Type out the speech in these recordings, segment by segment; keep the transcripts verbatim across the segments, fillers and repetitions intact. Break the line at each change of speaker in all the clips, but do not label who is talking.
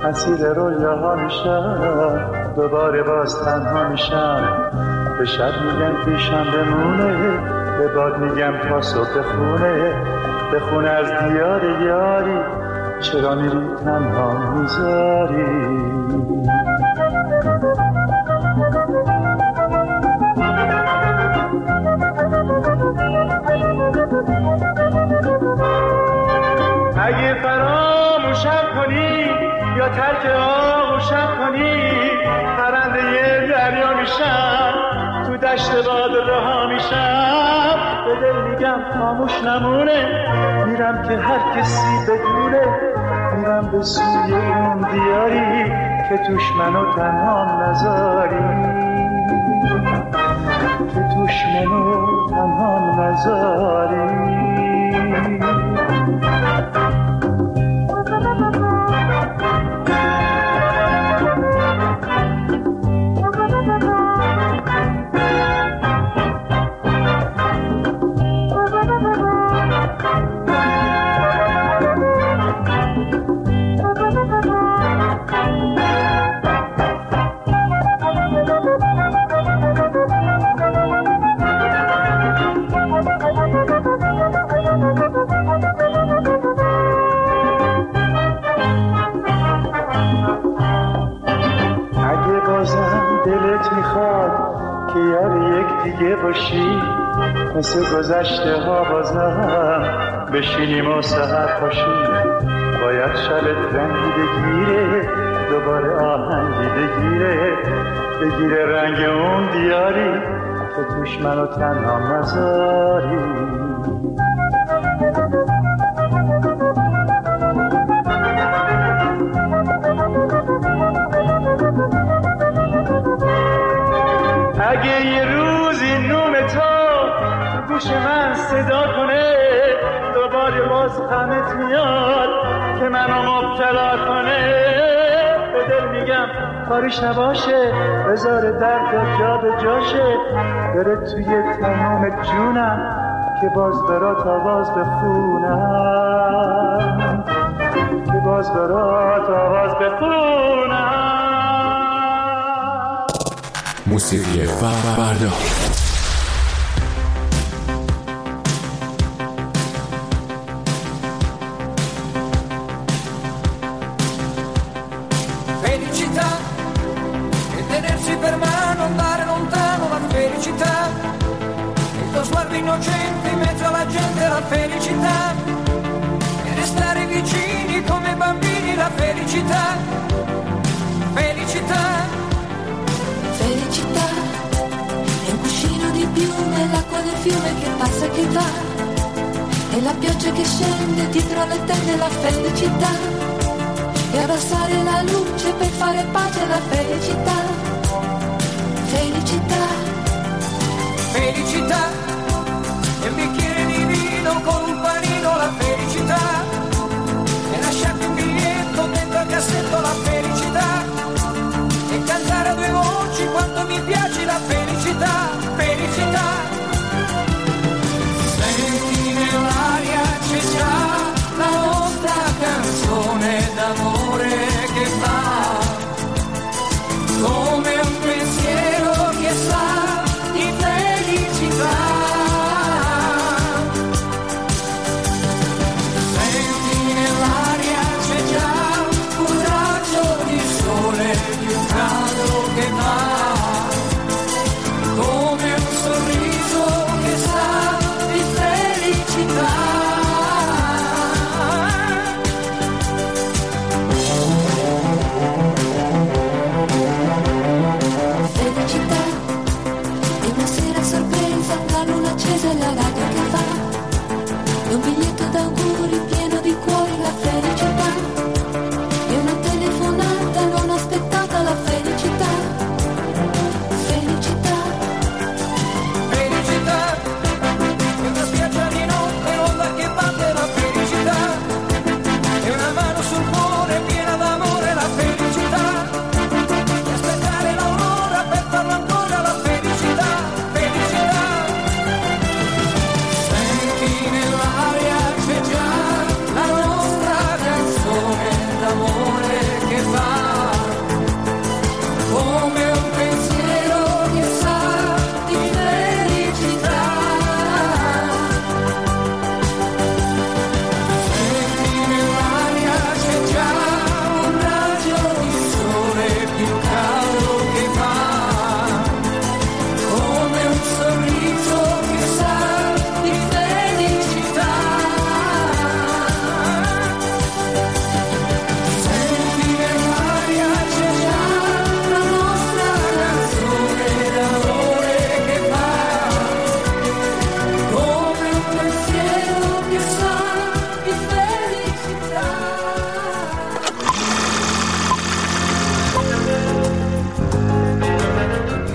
اسیر رویاها میشم، دوباره باز تنها میشم. به شب میگم پیشم بمونه، به باد میگم تا صبح خونه. به خونه از دیار یاری، چرا میری تنها میذاری؟ اگه فراموشم کنی یا ترک آغوشم کنی، پرنده یه دریا میشم، تو دشت باد رها میشم. به دل میگم خاموش نمونه، میرم که هر کسی بدونه. میرم به سوی اون دیاری که توش منو تنها نذاری، که توش منو تنها نذاری. مثل گذشته ها بازم بشینیم و سحر پاشیم. باید شبت رنگی بگیره، دوباره آهنگی بگیره، بگیره رنگ اون دیاری که توش منو تنها نذاری. اگه یه روزی نوم تو گوش من صدا کنه، دوباره باز غمت میاد که منو مبتلا کنه. به دل میگم کارش نباشه، بذار درد جا به جاشه، بره توی تمام جونم که باز برات آواز بخونم، که باز برات آواز بخونم.
موسیقی فردا.
Felicità e tenersi per mano, andare lontano, la felicità, il tuo sguardo innocente in mezzo alla gente, la felicità, e restare vicini come bambini, la felicità, felicità.
Felicità è un cuscino di piume, l'acqua del fiume che passa e che va, e la pioggia che scende dietro le tende, la felicità, e abbassare la luce per fare pace, la felicità, felicità,
felicità, e un bicchiere di vino con un panino, la felicità, e lasciarti un biglietto dentro al cassetto, la felicità, e cantare a due voci quanto mi piace, la felicità, felicità. Senti nell'aria c'è già la nostra canzone d'amore che va come un pensiero che sa di felicità.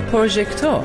پروژکتور.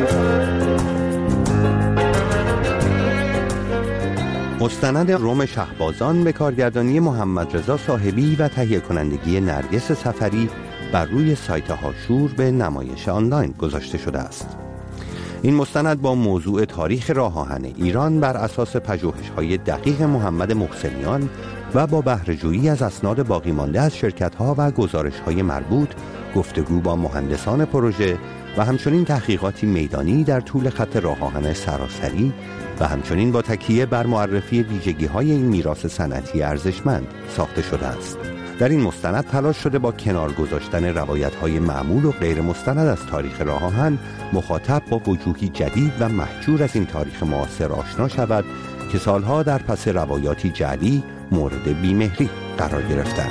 مستند رم شهبازان به کارگردانی محمد رضا صاحبی و تهیه کنندگی نرگس سفری بر روی سایت هاشور به نمایش آنلاین گذاشته شده است. این مستند با موضوع تاریخ راه آهن ایران بر اساس پژوهش‌های دقیق محمد محسنیان و با بهره‌جویی از اسناد باقی مانده از شرکت‌ها و گزارش‌های مربوط، گفتگو با مهندسان پروژه و همچنین تحقیقاتی میدانی در طول خط راه آهن سراسری و همچنین با تکیه بر معرفی ویژگی‌های این میراث صنعتی ارزشمند ساخته شده است. در این مستند تلاش شده با کنار گذاشتن روایت‌های معمول و غیر مستند از تاریخ راه آهن، مخاطب با وجوهی جدید و محجور از این تاریخ معاصر آشنا شود که سالها در پس روایاتی جعلی مورد بیمهری قرار گرفتند.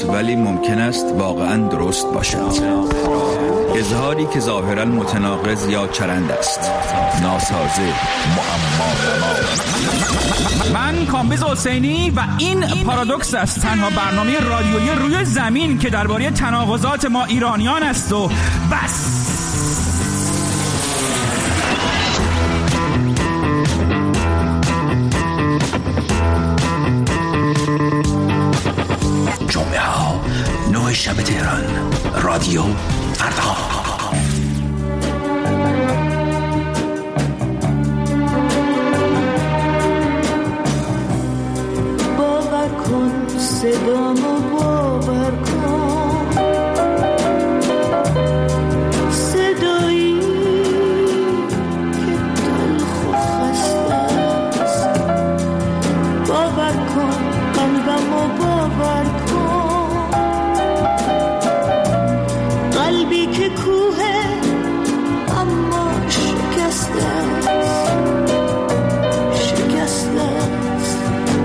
است ولی ممکن است واقعا درست باشد. اظهاری که ظاهرا متناقض یا چرند است. ناسازه، معما.
من کامبیز حسینی و این پارادوکس است، تنها برنامه رادیویی روی زمین که درباره تناقضات ما ایرانیان است و بس.
جمعه ها نه شب تهران، رادیو فردا.
باور کن صدامو، باور کن صدایی که تلخ و خسته است. باور کن قلبمو، باور کن قلبی که کوه اما شکسته است، شکسته است.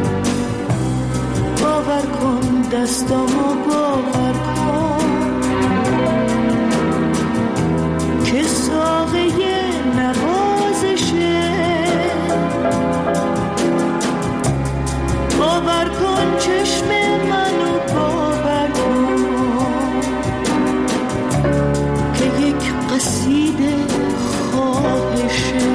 باور کن دستامو، باور کن که ساقه نوازشه. باور کن چشم منو، باور کن که یک قصیده خواهشه.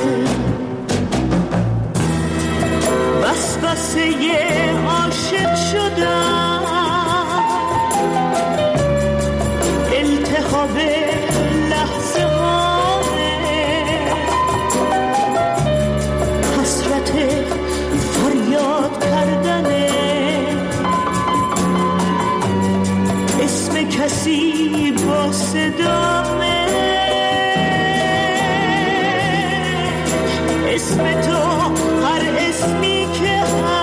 وسوسه عاشق شدم، التهاب لحظه هامه، حسرت فریاد کردنه، اسم کسی با صدامه، اسم تو هر اسمی که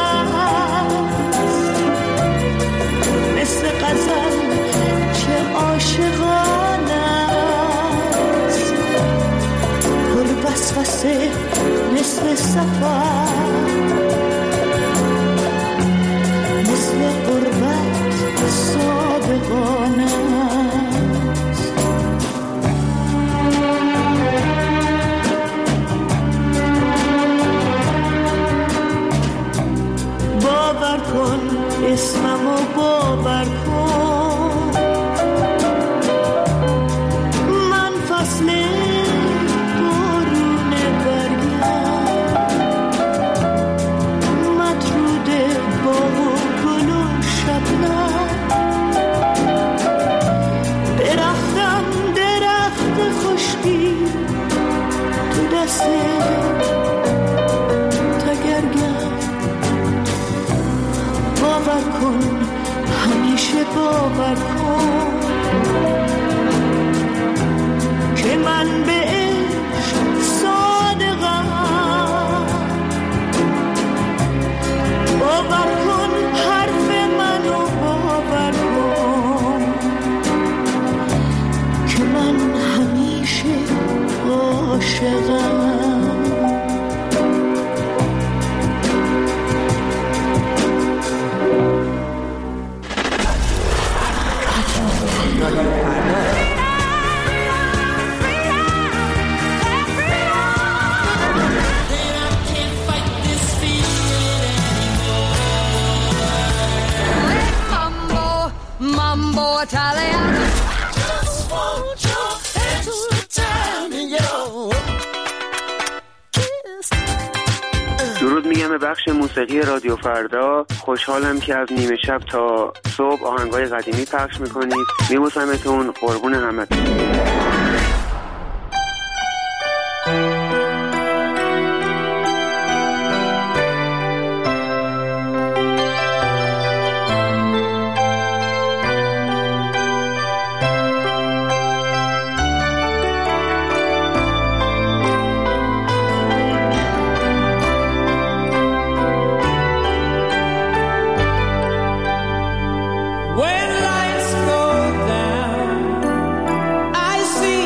هست، مثل غزل چه عاشقانه است، پر وسوسه مثل سفر، مثل قربت صادقانه است. باور کن اسممو، باور کن من فصل بارون برگم، مطرود باغ و گل و شبنم، درختم درخت خشکی تو دست تگرگم. باور کن همیشه، باور کن که من به عشق صادقم. باور کن حرف منو، باور کن که من همیشه عاشقم.
درود میگم به بخش موسیقی رادیو فردا. خوشحالم که از نیمه شب تا صبح آهنگای قدیمی پخش میکنید. میبوسمتون، قربون همتون.
When lights go down, I see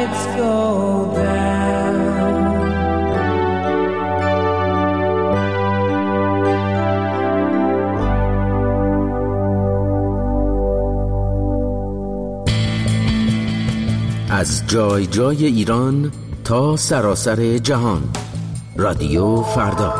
lights go down.
از جای جای ایران تا سراسر جهان، رادیو فردا.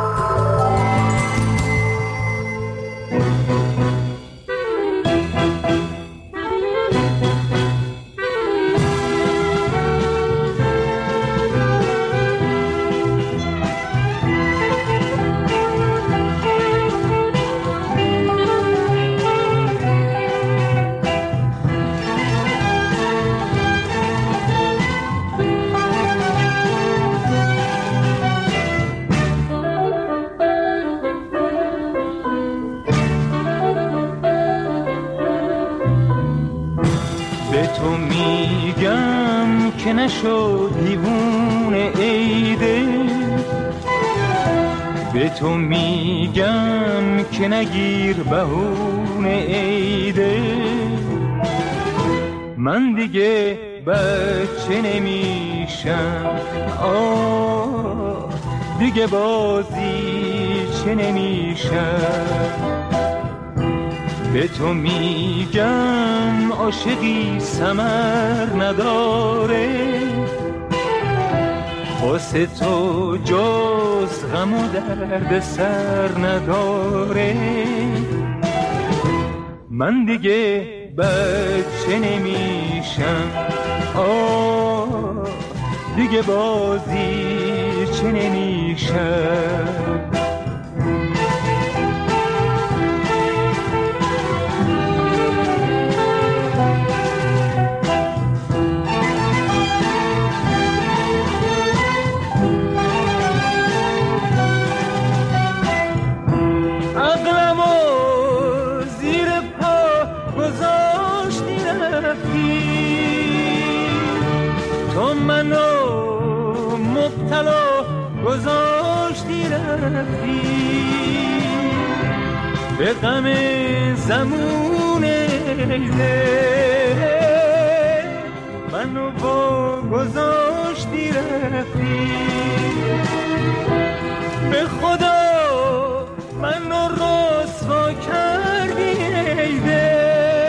نشد دیوونه ایده، به تو میگم که نگیر بهونه ایده. من دیگه بچه نمیشم، آه دیگه بازی چه نمیشم. به تو میگم عاشقی ثمر نداره، واسه تو جز غم و درد سر نداره. من دیگه بچه نمیشم، آه دیگه بازی چه نمیشم. گذاشتی رفتی به غم زمون ایده، منو با گذاشتی رفتی. به خدا منو رسوا کردی ایده،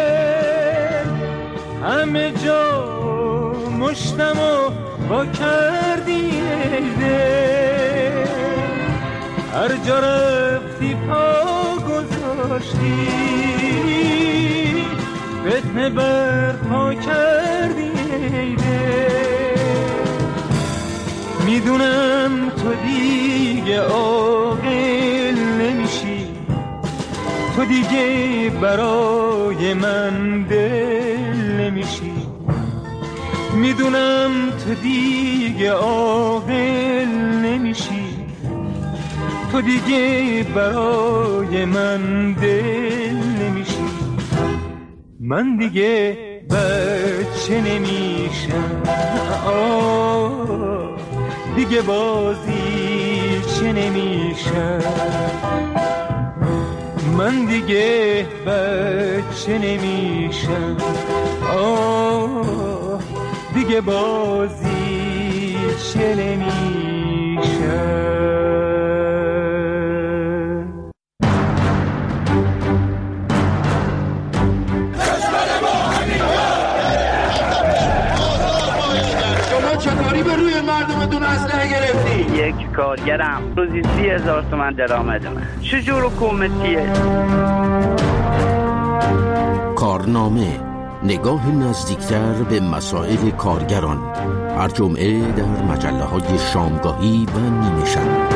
همه جا مشتمو با کردی ایده. هر جا رفتی پا گذاشتی، فتنه بر پا کردی ایده. میدونم تو دیگه عاقل نمیشی، تو دیگه برای من دل نمیشی. میدونم تو دیگه عاقل نمیشی، تو دیگه برای من دل نمیشی. من دیگه بچه نمیشم، آه دیگه بازی چه نمیشم. من دیگه بچه نمیشم، آه دیگه بازی چه نمیشم.
چطوری به روی مردمتون اسلحه گرفتی؟
یک کارگرم روزی سی هزار تومن درآمدمه. چجور حکومتیه؟
کارنامه، نگاه نزدیکتر به مسائل کارگران، هر جمعه در مجله های شامگاهی و نیمه شب.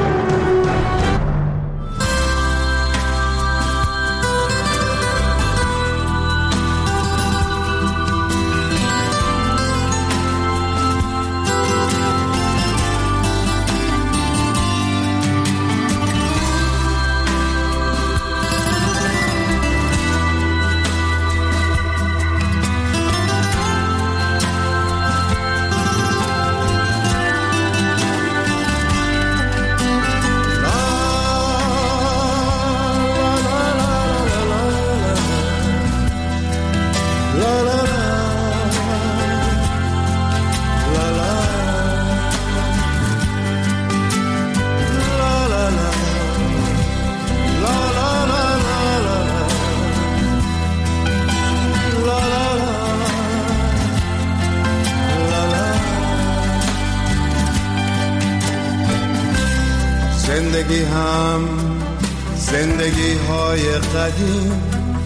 زندگی هم زندگی های قدیم،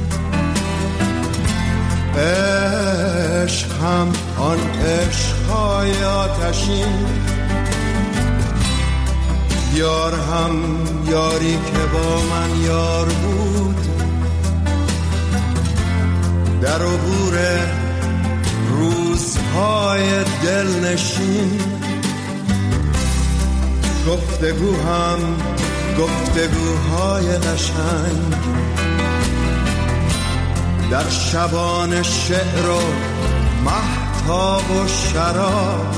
عشق هم آن عشق های آتشین، یار هم یاری که با من یار بود، در عبور روزهای دلنشین. گفتگو هم گفتگوهای قشنگ، در شبان شعر و مهتاب و شراب،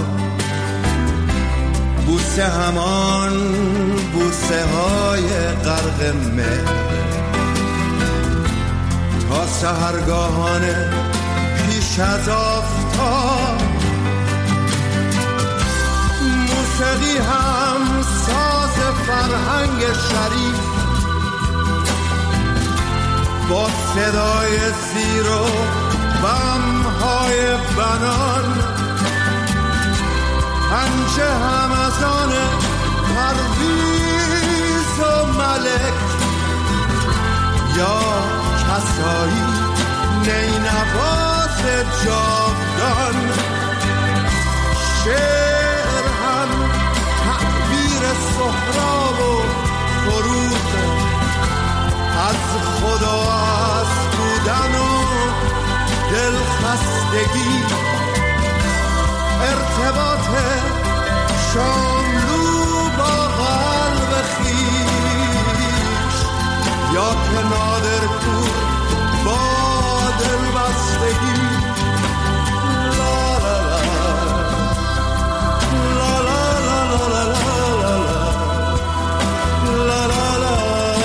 بوسه همان بوسه های غرق مهر، تا سحرگاهانه پیش از آفتاب. موسیقی هم ساز فرهنگ شریف، با صدای زیر و بم‌های بنان، پنجه هم از آن پرویز و ملک، یا کسایی نینواز جاودان. شعر هم تعبیر سهراب و فروغ، از خدا از بودن و دلخستگی، ارتباط شاملو با قلب خویش، یا که نادر کو با دلبستگی. لا لا لا لا لا لا لا لا لا لا.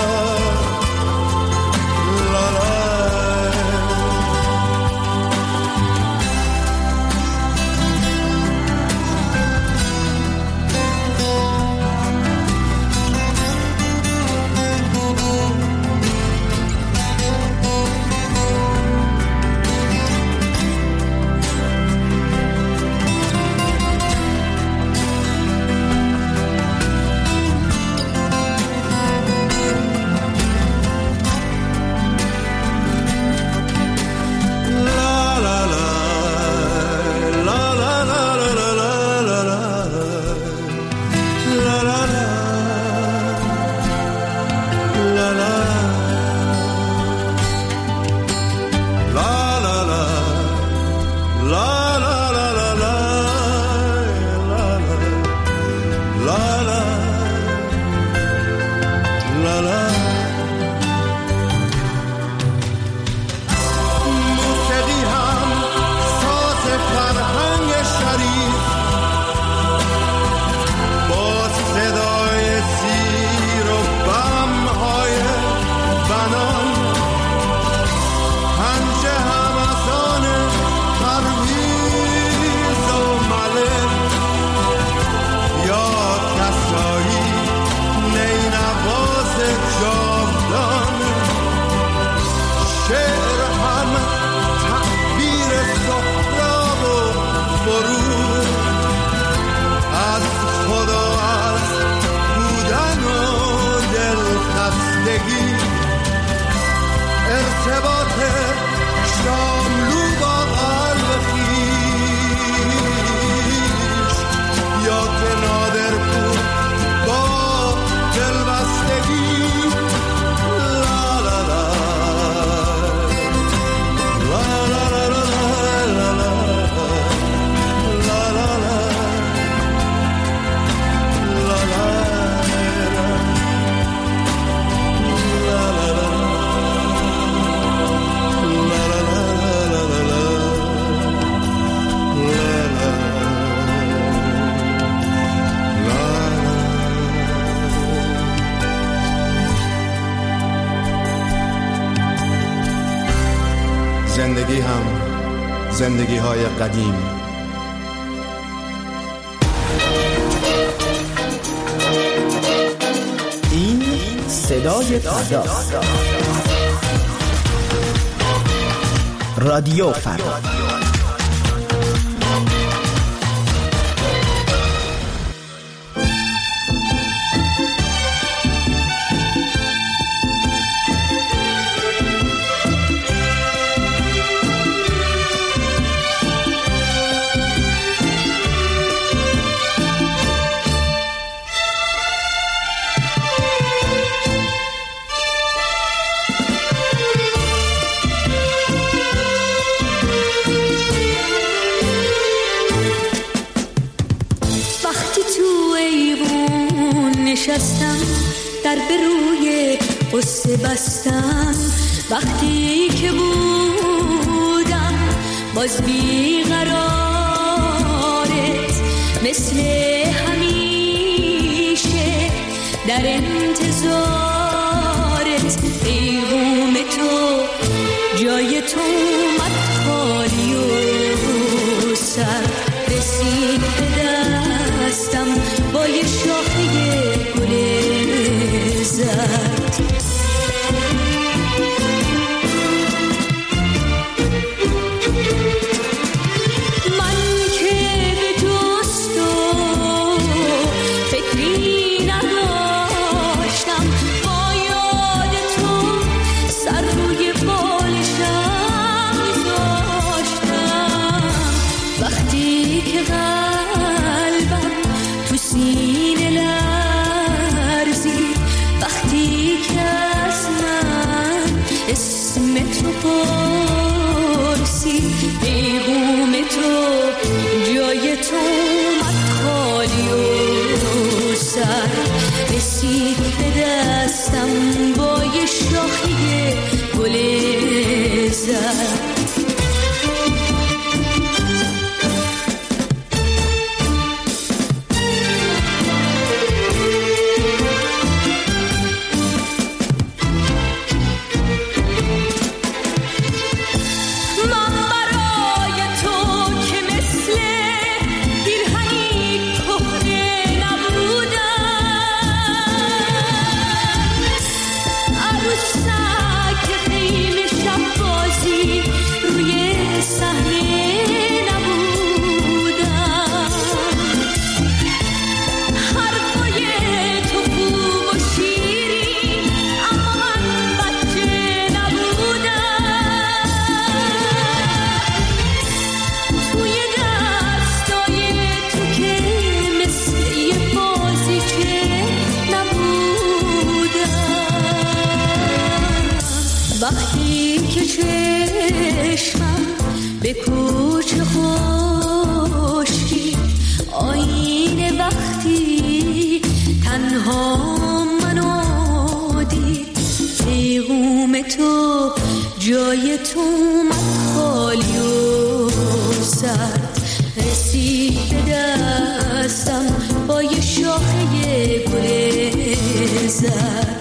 زندگی هم زندگی های قدیم.
این صدای فردا، رادیو فردا.
نشستم در به روی قصه بستم، وقتی که بودم باز بیقرارت، مثل همیشه در انتظارت. پیغام تو جای تو اومد خالی و سر رسید به دستم با یه شاخه گل زرد. من که به جز تو فکری نداشتم، با یاد تو سر روی بالشم میذاشتم. وقتی که قلبم تو سینه لرزید، وقتی که از من اسمت رو پرسید، پیغام تو جای تو اومد خالی و سر رسید به دستم با یه شاخه گل زرد. وقتی که چشمم به کوچه خشکی آینه، وقتی تنها منو دید، پیغام تو جای تو اومد خالی و سرد رسید به دستم با یه شاخه گل زرد.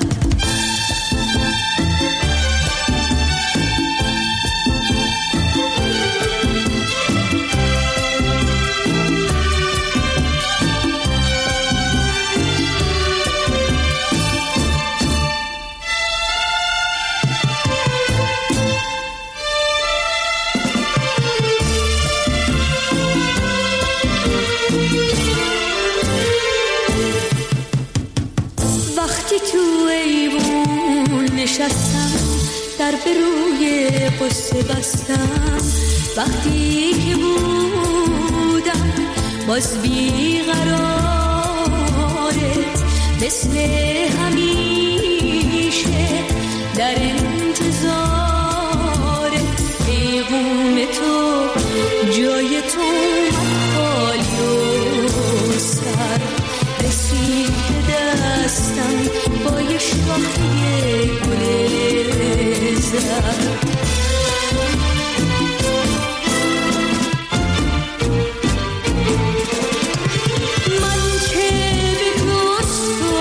نشستم در به روی قصه بستم، وقتی که بودم باز بیقرارت، مثل همیشه در انتظارت. پیغام تو جای تو اومد خالی و سر رسید به دستم با یه شاخه گل زرد. من که به جز تو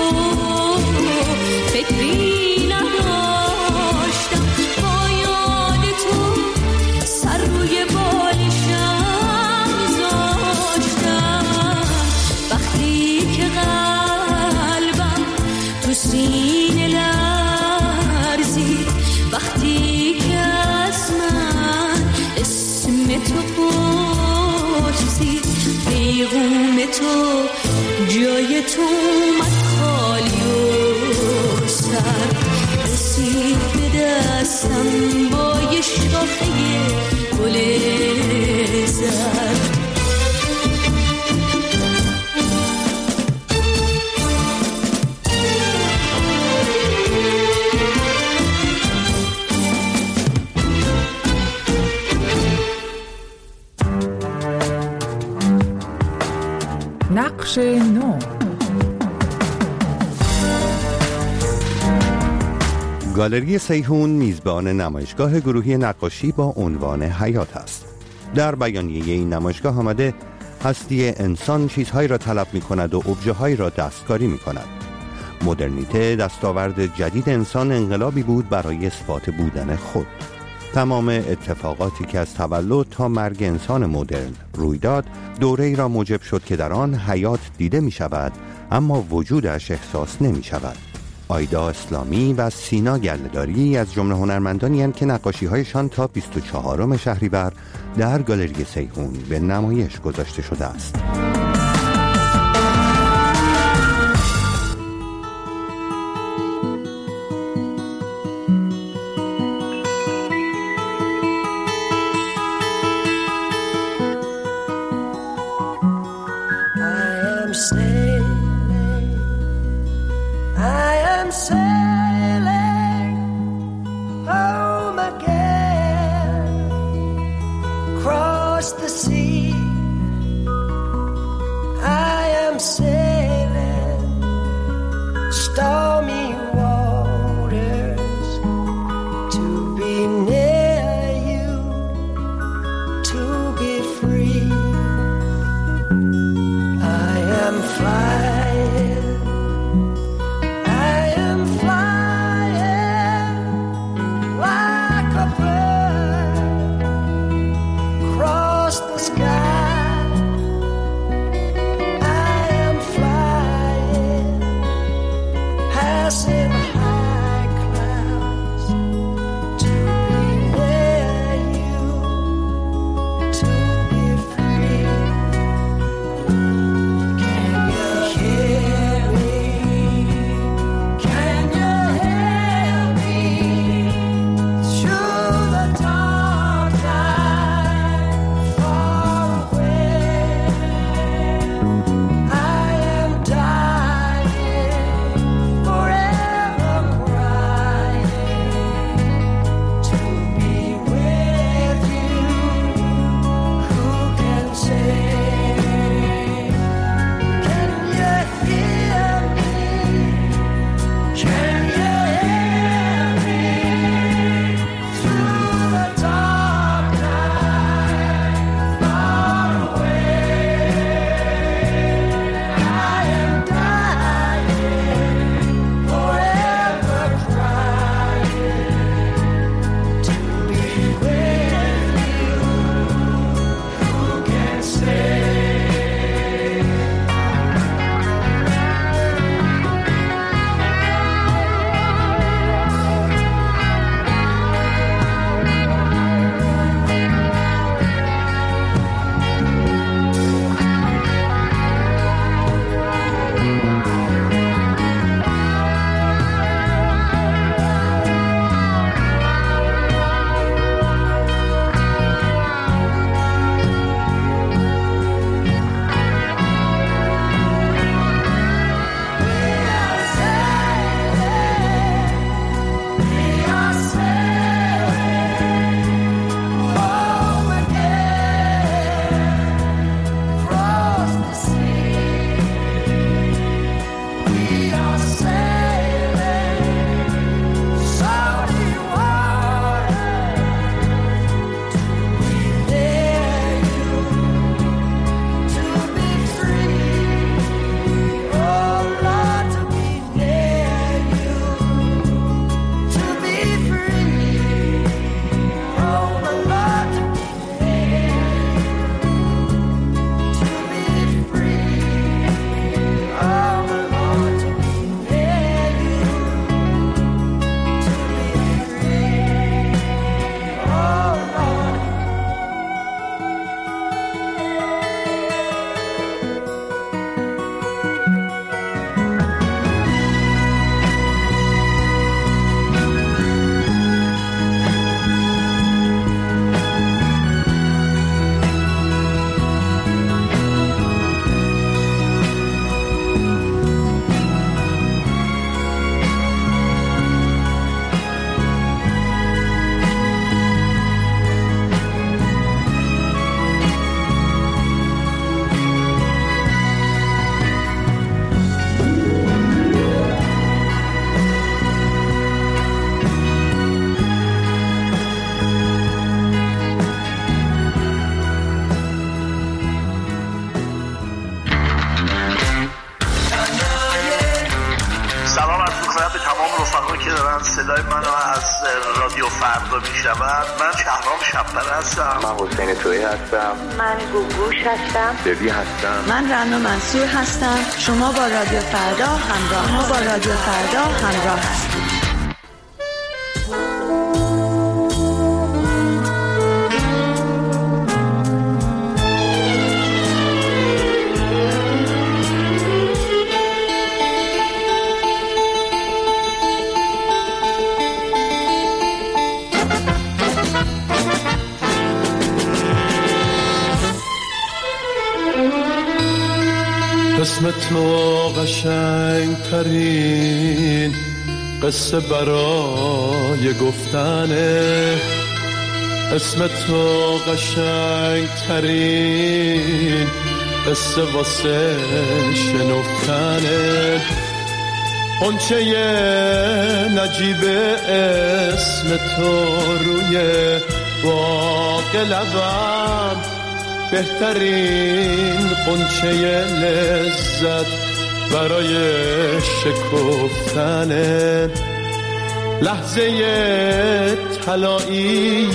فکری نداشتم، با یاد تو سر روی بالشم میذاشتم. وقتی که قلبم تو سینه لرزید، وقتی که از من اسم تو پرسید، پیغام تو جای تو اومد خالی و سر رسید به دستم با یه شاخه گل زرد.
نقش نو.
گالری سیحون میزبان نمایشگاه گروهی نقاشی با عنوان حیات است. در بیانیه این نمایشگاه آمده هستی انسان چیزهایی را طلب می کند و ابژه‌هایی را دستکاری می کند. مدرنیته دستاورد جدید انسان انقلابی بود برای اثبات بودن خود. تمام اتفاقاتی که از تولد تا مرگ انسان مدرن روی داد دوره‌ای را موجب شد که در آن حیات دیده می شود اما وجودش احساس نمی شود. آیدا اسلامی و سینا گله‌داری از جمله هنرمندانی هستند که نقاشی‌هایشان تا بیست و چهارم شهریور در گالری سیحون به نمایش گذاشته شده است.
رفقا که دارن صدای منو از رادیو فردا میشنون. من شهرام شب‌پره هستم.
من حسین تویی هستم.
من گوگوش هستم.
دبی هستم.
من رنا منصور هستم. شما با رادیو فردا همراه ما با رادیو فردا همراه هستید.
اسم تو قشنگ ترین قصه برای گفتنه، اسم تو قشنگ ترین قصه واسه شنفتنه. قنچه نجیب اسم تو روی باغ لبم، بهترین قنچه لذت برای شکفتنه. لحظه طلایی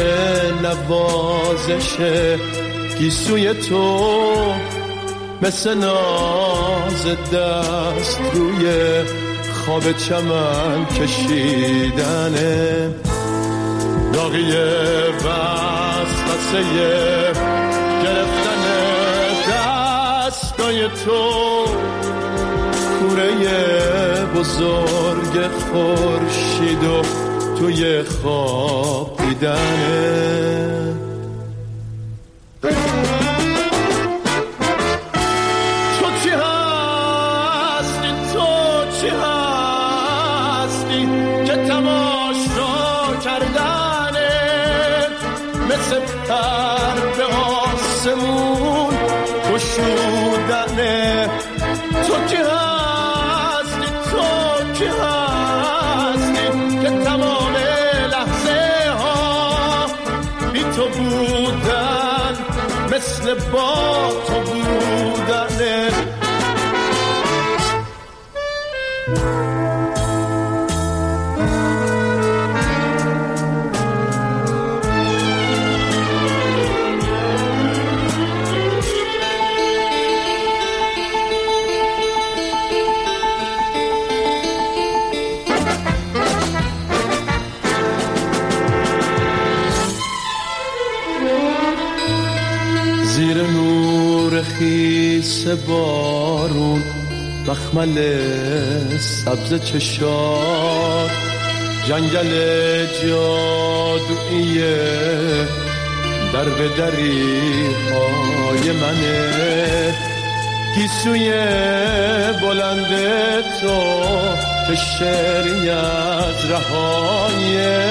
نوازش گیسوی تو، مثل ناز دست روی خواب چمن کشیدنه. داغی وسوسه گرفتن دستای تو، کوره بزرگ خورشید و توی خواب دیدنه. تو چی هستی، تو چی هستی که تماشا کردنه، مثل پر به آسمون گشودنه. تو کی هستی، تو کی هستی که تمام لحظه ها بی تو بودن، مثل با تو بودنه. زیر نور خیس بارون، مخمل سبز چشات، جنگل جادویی در به دری های منه. گیسوی بلند تو که شعری از رهایه،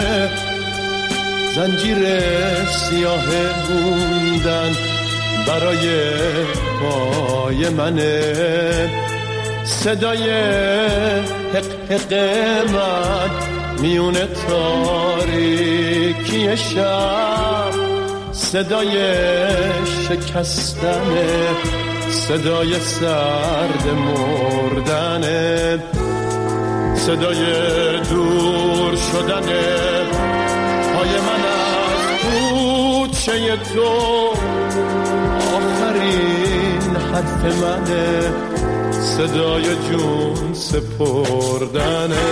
زنجیر سیاه موندن برای پای منه. صدای حق حق من میون تاریکی شب، صدای شکستنه، صدای سرد مردنه، صدای دور شدنه پای من از کوچه تو. آخرین حرف منه، صدای جون سپردنه.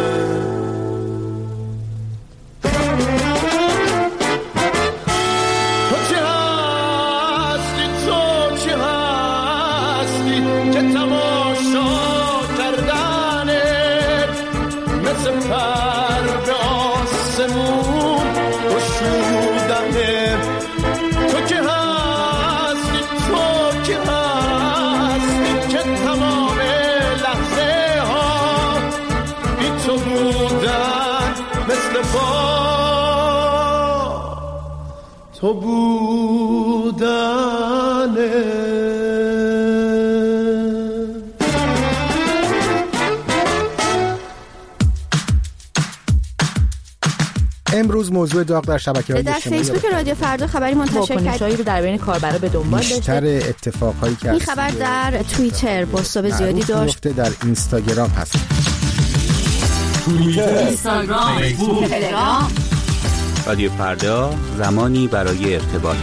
تو چی هستی، تو چی هستی که تماشا کردنه، مثل پر به آسمون گشودنه. تو کی هستی، تو کی هستی که تمام لحظه ها بی تو بودن، مثل با تو بودنه.
امروز موضوع داغ در شبکه‌های
در
اجتماعی
فیسبوک رادیو فردا خبری منتشر کرد.
واکنش‌هایی
رو در بین کاربرا به دنبال داشته.
بیشتر اتفاقهایی که
این خبر در توییتر بازتاب زیادی داشت.
در اینستاگرام هست.
توییتر،
اینستاگرام، فیسبوک، تلگرام.
رادیو فردا، زمانی برای ارتباط.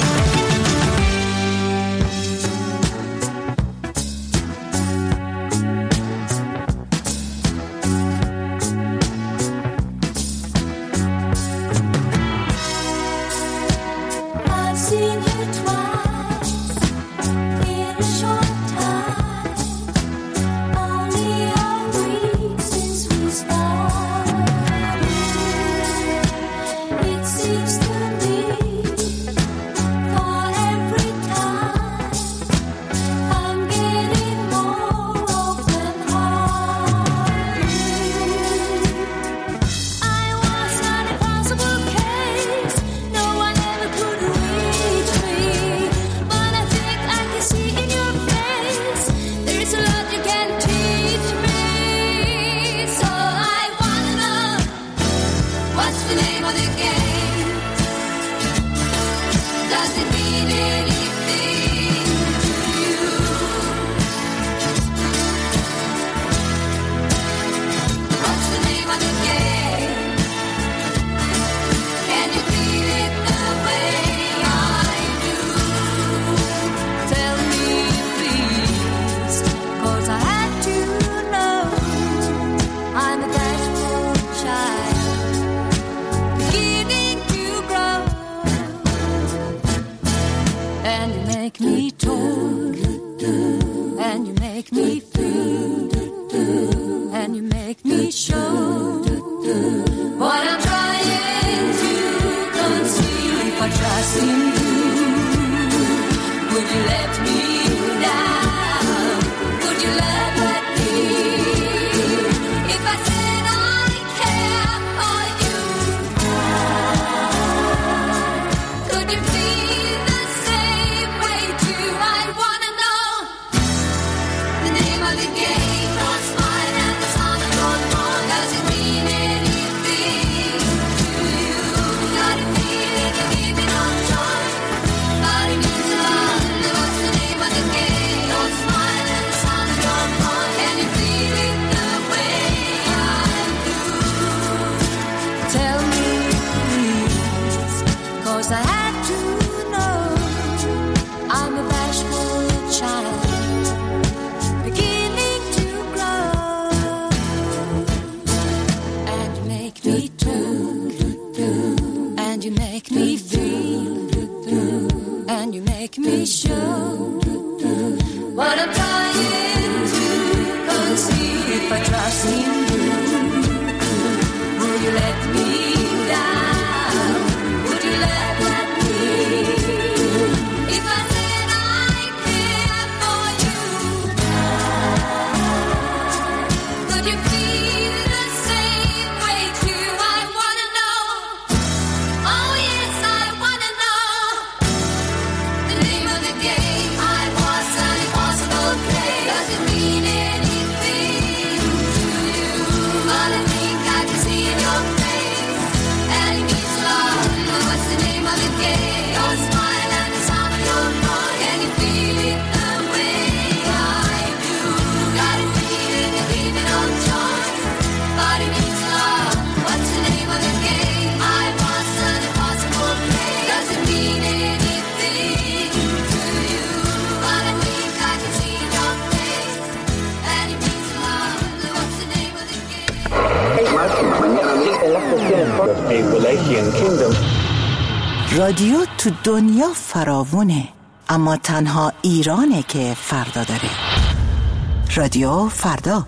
رادیو تو دنیا فراوونه، اما تنها ایرانه که فردا داره. رادیو فردا.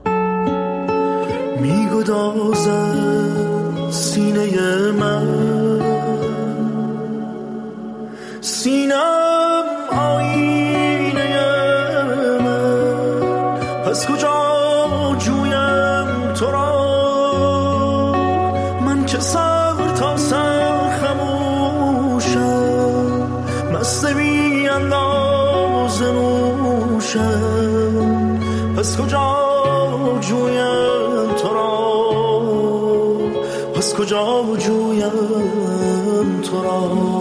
میگدازد سینه من، سینم آینه من، پس کجا جویم تو را؟ من که سر تا سر خموشم، مست بی انداز نوشم، پس کجا جویم تو را؟ پس کجا جویم تو را؟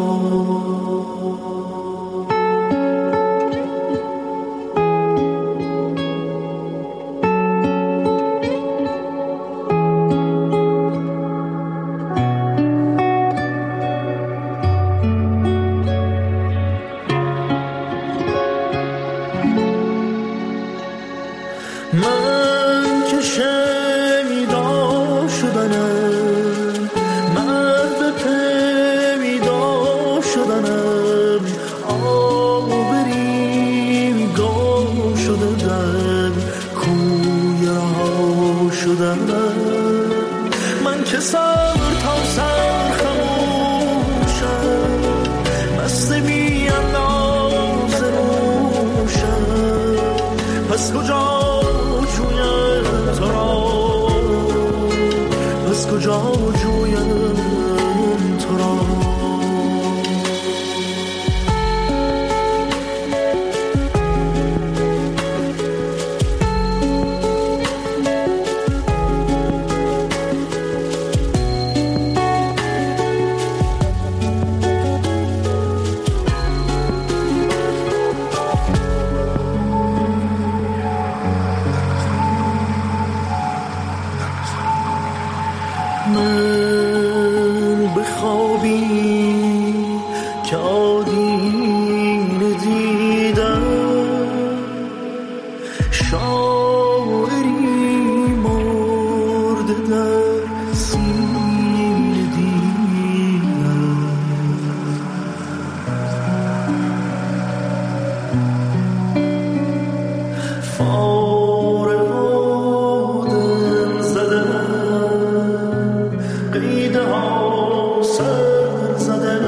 من که شنیدا شدنم، مرد پیدا شدنم، آبری گم شده در کوی رها شدنم. من که سر تا سر خموشم، مست بی انداز نوشم، پس کجا جویم تو را، پس کجا جویم تو را. من بخوابی که آدینه دیدم، شاعری مرده در سینه دیدم. فارغ آدم زدم، قیده ها سر زدم،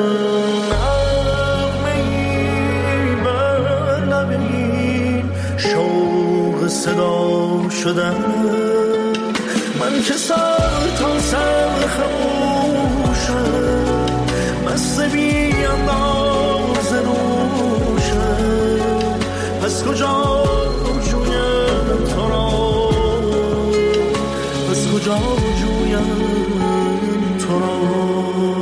نغمه‌ای بر لبین شوق صدا شدم. من که سر تا سر خموشم، مست بی انداز نوشم، پس کجا جویم تو را، پس کجا جویم تو را.